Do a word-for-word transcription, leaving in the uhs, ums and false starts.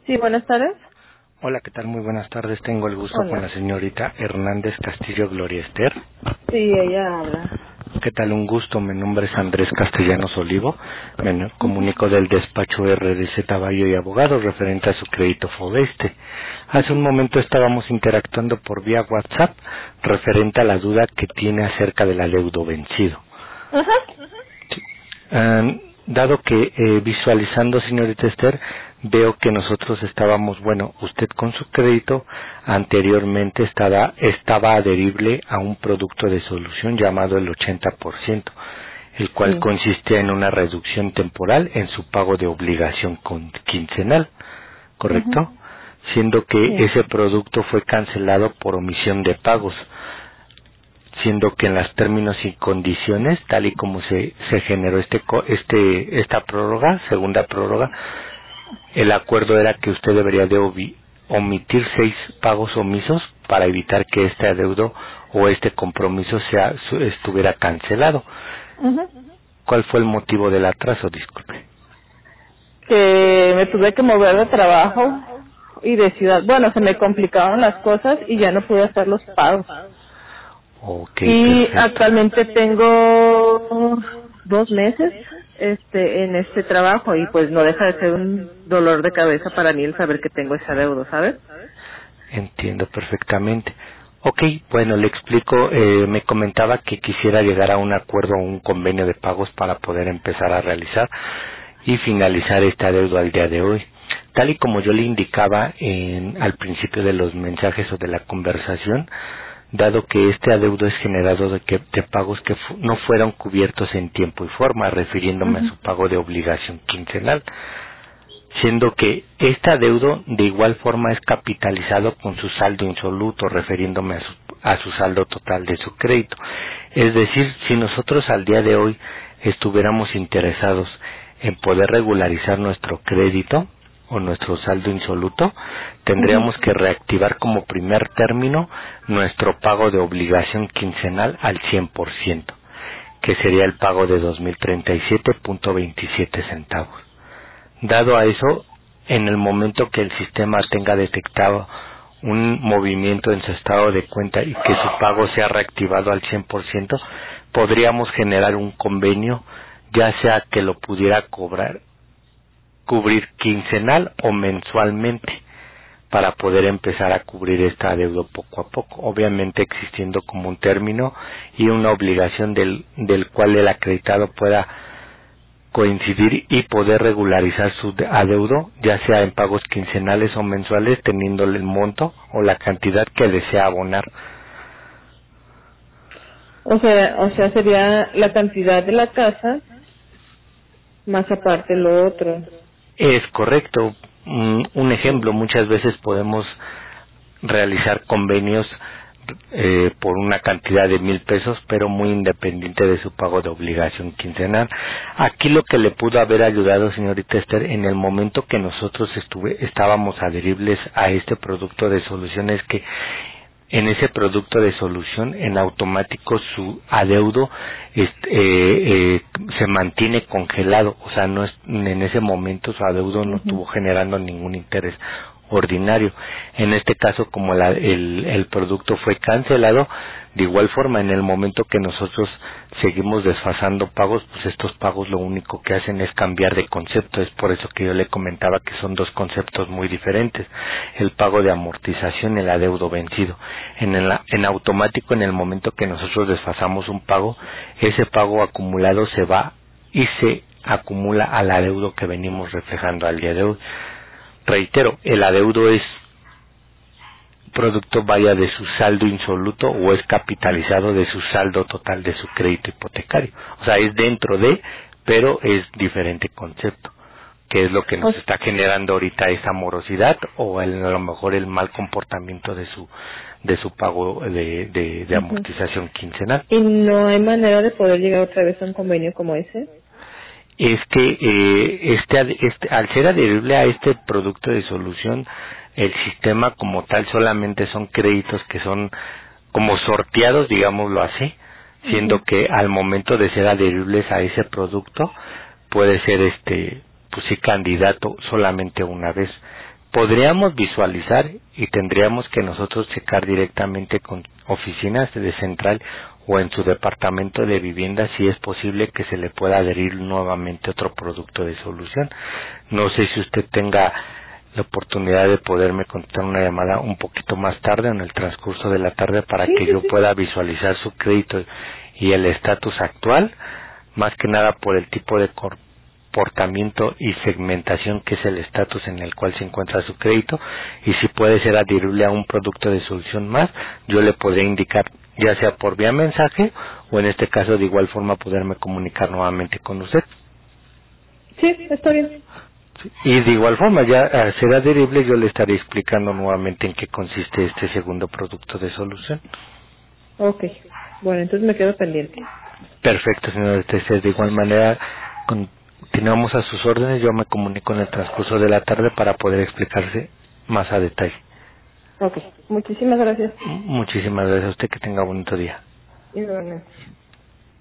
Sí, buenas tardes. Hola, ¿qué tal? Muy buenas tardes. Tengo el gusto con Hola. la señorita Hernández Castillo Gloria Esther. Sí, ella habla. ¿Qué tal? Un gusto. Mi nombre es Andrés Castellanos Olivo. Me comunico del despacho R D C Bayo y Abogados referente a su crédito Fobeste. Hace un momento estábamos interactuando por vía WhatsApp referente a la duda que tiene acerca del adeudo vencido. Ajá. Um, dado que eh, visualizando, señorita Esther, veo que nosotros estábamos, bueno, usted con su crédito anteriormente estaba, estaba adherible a un producto de solución llamado el ochenta por ciento, el cual Sí, consiste en una reducción temporal en su pago de obligación con- quincenal, Ujú. ¿correcto? Siendo que Sí. ese producto fue cancelado por omisión de pagos, siendo que en los términos y condiciones, tal y como se, se generó este, co- este, esta prórroga, segunda prórroga, el acuerdo era que usted debería de obi- omitir seis pagos omisos para evitar que este adeudo o este compromiso sea, su- estuviera cancelado. Ujú. ¿Cuál fue el motivo del atraso? Disculpe. Que me tuve que mover de trabajo y de ciudad. Bueno, se me complicaron las cosas y ya no pude hacer los pagos. Ok, Y perfecto. actualmente tengo dos meses este en este trabajo y pues no deja de ser un dolor de cabeza para mí el saber que tengo ese adeudo, ¿sabes? Entiendo perfectamente. Ok, bueno, le explico, eh, me comentaba que quisiera llegar a un acuerdo o un convenio de pagos para poder empezar a realizar y finalizar este adeudo al día de hoy. Tal y como yo le indicaba en, al principio de los mensajes o de la conversación, dado que este adeudo es generado de, que, de pagos que fu- no fueron cubiertos en tiempo y forma, refiriéndome a Ujú. su pago de obligación quincenal, siendo que este adeudo de igual forma es capitalizado con su saldo insoluto, refiriéndome a su, a su saldo total de su crédito. Es decir, si nosotros al día de hoy estuviéramos interesados en poder regularizar nuestro crédito o nuestro saldo insoluto, Ujú. tendríamos que reactivar como primer término nuestro pago de obligación quincenal al cien por ciento, que sería el pago de dos mil treinta y siete punto veintisiete centavos. Dado a eso, en el momento que el sistema tenga detectado un movimiento en su estado de cuenta y que su pago sea reactivado al cien por ciento, podríamos generar un convenio, ya sea que lo pudiera cobrar, cubrir quincenal o mensualmente, para poder empezar a cubrir esta deuda poco a poco, obviamente existiendo como un término y una obligación del, del cual el acreditado pueda coincidir y poder regularizar su de- adeudo, ya sea en pagos quincenales o mensuales, teniéndole el monto o la cantidad que desea abonar. O sea, o sea, sería la cantidad de la casa más aparte lo otro. Es correcto. Mm, Un ejemplo, muchas veces podemos realizar convenios eh, por una cantidad de mil pesos, pero muy independiente de su pago de obligación quincenal. Aquí lo que le pudo haber ayudado, señorita Esther, en el momento que nosotros estuve, estábamos adheribles a este producto de solución, es que en ese producto de solución, en automático su adeudo este, eh, eh, se mantiene congelado, o sea, no es, en ese momento su adeudo no Ujú. estuvo generando ningún interés ordinario. En este caso, como la- el, el producto fue cancelado, de igual forma, en el momento que nosotros seguimos desfasando pagos, pues estos pagos lo único que hacen es cambiar de concepto. Es por eso que yo le comentaba que son dos conceptos muy diferentes: el pago de amortización y el adeudo vencido. En, el, en automático, en el momento que nosotros desfasamos un pago, ese pago acumulado se va y se acumula al adeudo que venimos reflejando al día de hoy. Reitero, el adeudo es producto, vaya, de su saldo insoluto o es capitalizado de su saldo total de su crédito hipotecario. O sea, es dentro de, pero es diferente concepto, que es lo que O nos está generando ahorita esa morosidad o el- a lo mejor el mal comportamiento de su de su pago de, de, de Ujú. amortización quincenal. ¿Y no hay manera de poder llegar otra vez a un convenio como ese? Es que eh, este, ad- este al ser adherible a este producto de solución, el sistema como tal solamente son créditos que son como sorteados, digámoslo así, siendo Ujú. que al momento de ser adheribles a ese producto puede ser este pues sí candidato solamente una vez, podríamos visualizar y tendríamos que nosotros checar directamente con oficinas de central o en su departamento de vivienda si es posible que se le pueda adherir nuevamente otro producto de solución. No sé si usted tenga la oportunidad de poderme contestar una llamada un poquito más tarde, en el transcurso de la tarde, para Sí, que sí, yo sí. pueda visualizar su crédito y el estatus actual, más que nada por el tipo de comportamiento y segmentación que es el estatus en el cual se encuentra su crédito, y si puede ser adherible a un producto de solución más, yo le podré indicar, ya sea por vía mensaje o en este caso de igual forma poderme comunicar nuevamente con usted. Sí, está bien. Y de igual forma, ya al ser adherible, yo le estaré explicando nuevamente en qué consiste este segundo producto de solución. Ok. Bueno, entonces me quedo pendiente. Perfecto, señor Tese. De igual manera, continuamos a sus órdenes. Yo me comunico en el transcurso de la tarde para poder explicarse más a detalle. Ok. Muchísimas gracias. Muchísimas gracias a usted. Que tenga bonito día. Igualmente.